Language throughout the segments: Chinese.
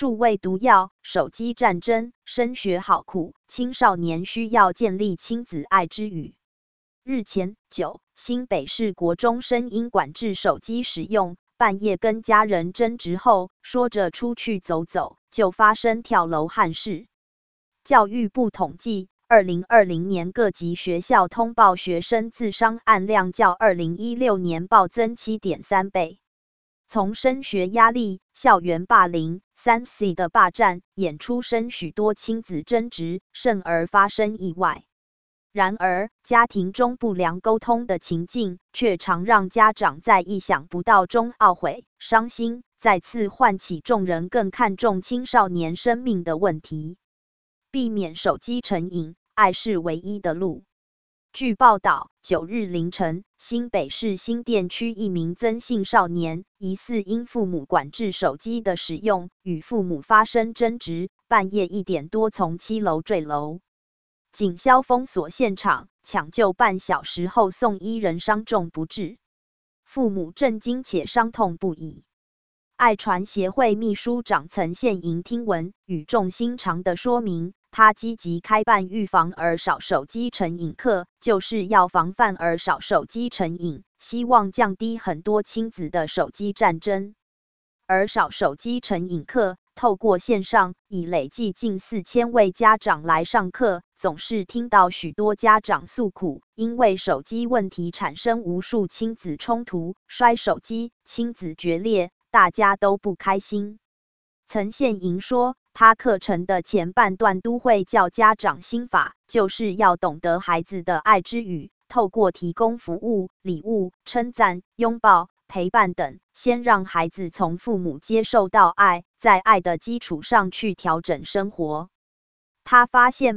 数位毒药、手机战争、升学好苦，青少年需要建立亲子爱之语。日前新北市国中生因管制手机使用，半夜跟家人争执后，说着出去走走，就发生跳楼憾事。教育部统计，2020年各级学校通报学生自伤案量较2016年暴增7.3倍。从升学压力、校园霸凌、3C 的霸占，演出生许多亲子争执，甚而发生意外。然而，家庭中不良沟通的情境，却常让家长在意想不到中懊悔、伤心，再次唤起众人更看重青少年生命的问题。避免手机成瘾，爱是唯一的路。据报道，9日凌晨，新北市新店区一名曾姓少年，疑似因父母管制手机的使用，与父母发生争执，半夜1点多从7楼坠楼。警消封锁现场，抢救半小时后送医，人伤重不治。父母震惊且伤痛不已。爱传协会秘书长岑宪莹听闻，语重心长地说明，他积极开办预防儿少手机成瘾课，就是要防范儿少手机成瘾，希望降低很多亲子的手机战争。儿少手机成瘾课透过线上，已累计近4000位家长来上课，总是听到许多家长诉苦，因为手机问题产生无数亲子冲突，摔手机、亲子决裂，大家都不开心。岑宪莹说，他课程的前半段都会教家长心法，就是要懂得孩子的爱之语，透过提供服务、礼物、称赞、拥抱、陪伴等，先让孩子从父母接受到爱，在爱的基础上去调整生活。他发现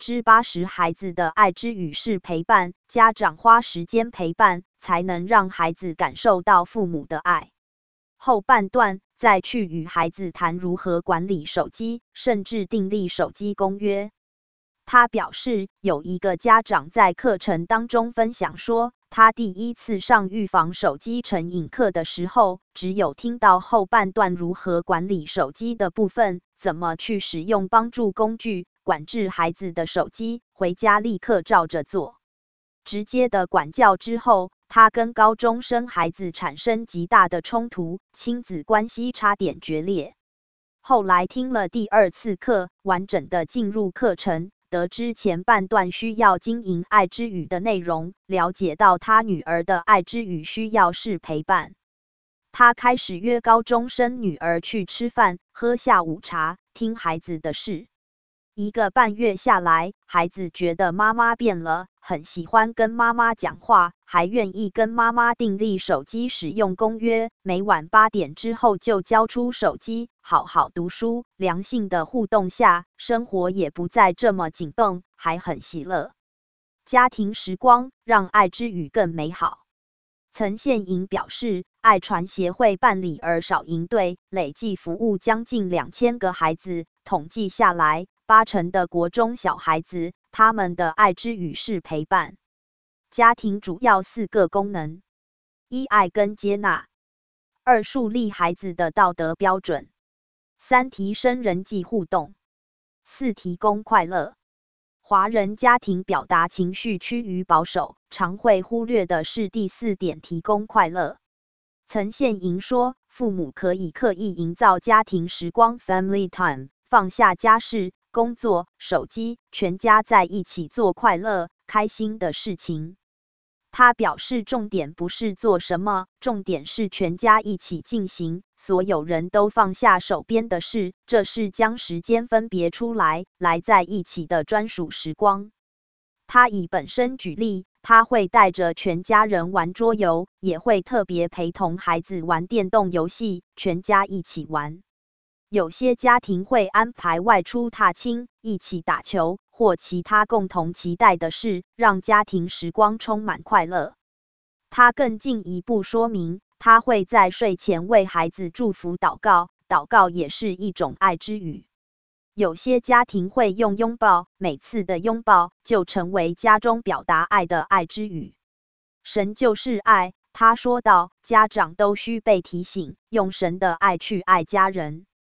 80%孩子的爱之语是陪伴，家长花时间陪伴，才能让孩子感受到父母的爱。后半段再去与孩子谈如何管理手机，甚至订立手机公约。他表示，有一个家长在课程当中分享说，他第一次上预防手机成瘾课的时候，只有听到后半段如何管理手机的部分，怎么去使用帮助工具，管制孩子的手机，回家立刻照着做。直接的管教之后，他跟高中生孩子产生极大的冲突，亲子关系差点决裂。后来听了第2次课，完整的进入课程，得知前半段需要经营爱之语的内容，了解到他女儿的爱之语需要是陪伴。他开始约高中生女儿去吃饭，喝下午茶，听孩子的事。1个半月下来，孩子觉得妈妈变了，很喜欢跟妈妈讲话，还愿意跟妈妈订立手机使用公约，每晚8点之后就交出手机，好好读书。良性的互动下，生活也不再这么紧绷，还很喜乐。家庭时光让爱之语更美好。岑宪莹表示，爱传协会办理儿少营队，累计服务将近2000个孩子，统计下来，80%的国中小孩子，他们的爱之语是陪伴。家庭主要4个功能：1. 爱跟接纳；2. 树立孩子的道德标准；3. 提升人际互动；4. 提供快乐。华人家庭表达情绪趋于保守，常会忽略的是第4点，提供快乐。岑宪莹说，父母可以刻意营造家庭时光 （family time）， 放下家事、工作、手机，全家在一起做快乐、开心的事情。他表示，重点不是做什么，重点是全家一起进行，所有人都放下手边的事，这是将时间分别出来，来在一起的专属时光。他以本身举例，他会带着全家人玩桌游，也会特别陪同孩子玩电动游戏，全家一起玩。有些家庭会安排外出踏青，一起打球或其他共同期待的事，让家庭时光充满快乐。他更进一步说明，他会在睡前为孩子祝福祷告，祷告也是一种爱之语。有些家庭会用拥抱，每次的拥抱就成为家中表达爱的爱之语。神就是爱，他说道，家长都需被提醒，用神的爱去爱家人。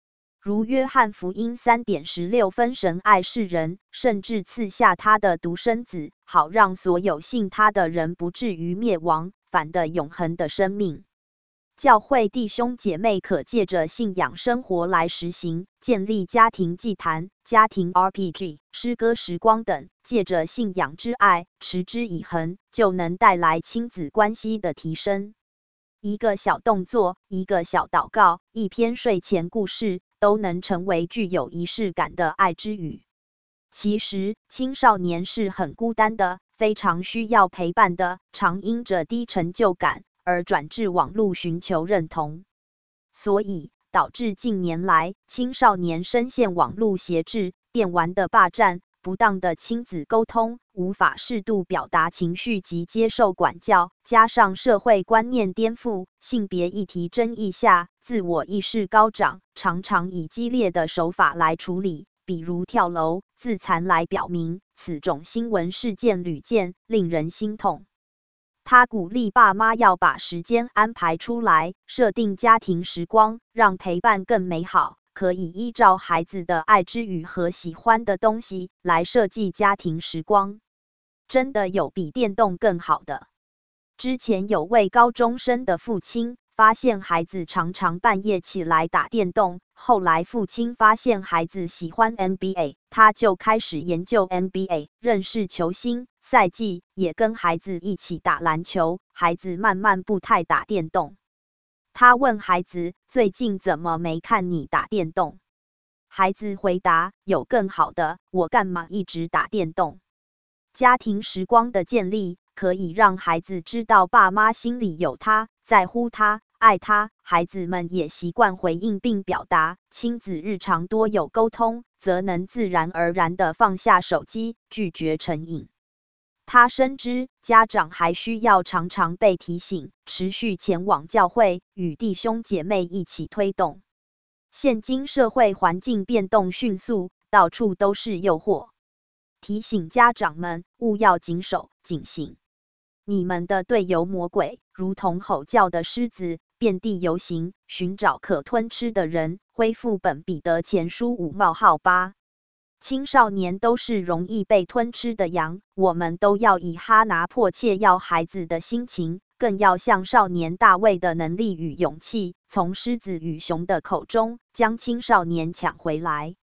如约翰福音3:16分神爱世人，甚至赐下他的独生子，好让所有信他的人不至于灭亡，反得永恒的生命。教会弟兄姐妹可借着信仰生活来实行，建立家庭祭坛、家庭 RPG、诗歌时光等，借着信仰之爱，持之以恒，就能带来亲子关系的提升。一个小动作，一个小祷告，一篇睡前故事，都能成为具有仪式感的爱之语。其实，青少年是很孤单的，非常需要陪伴的，常因着低成就感而转至网络寻求认同，所以导致近年来青少年深陷网络挟制、电玩的霸占、不当的亲子沟通，无法适度表达情绪及接受管教，加上社会观念颠覆、性别议题争议下，自我意识高涨，常常以激烈的手法来处理，比如跳楼、自残来表明，此种新闻事件屡见，令人心痛。他鼓励爸妈要把时间安排出来，设定家庭时光，让陪伴更美好。可以依照孩子的爱之语和喜欢的东西来设计家庭时光。真的有比电动更好的。之前有位高中生的父亲发现孩子常常半夜起来打电动，后来父亲发现孩子喜欢 NBA， 他就开始研究 NBA， 认识球星、赛季，也跟孩子一起打篮球，孩子慢慢不太打电动。他问孩子：“最近怎么没看你打电动？”孩子回答：“有更好的，我干嘛一直打电动？”家庭时光的建立，可以让孩子知道爸妈心里有他，在乎他，爱他。孩子们也习惯回应并表达，亲子日常多有沟通，则能自然而然地放下手机，拒绝成瘾。他深知家长还需要常常被提醒，持续前往教会，与弟兄姐妹一起推动。现今社会环境变动迅速，到处都是诱惑，提醒家长们务要谨守、警醒。你们的队友魔鬼，如同吼叫的狮子，遍地游行，寻找可吞吃的人。恢复本彼得前书5:8。青少年都是容易被吞吃的羊，我们都要以哈拿迫切要孩子的心情，更要像少年大卫的能力与勇气，从狮子与熊的口中将青少年抢回来。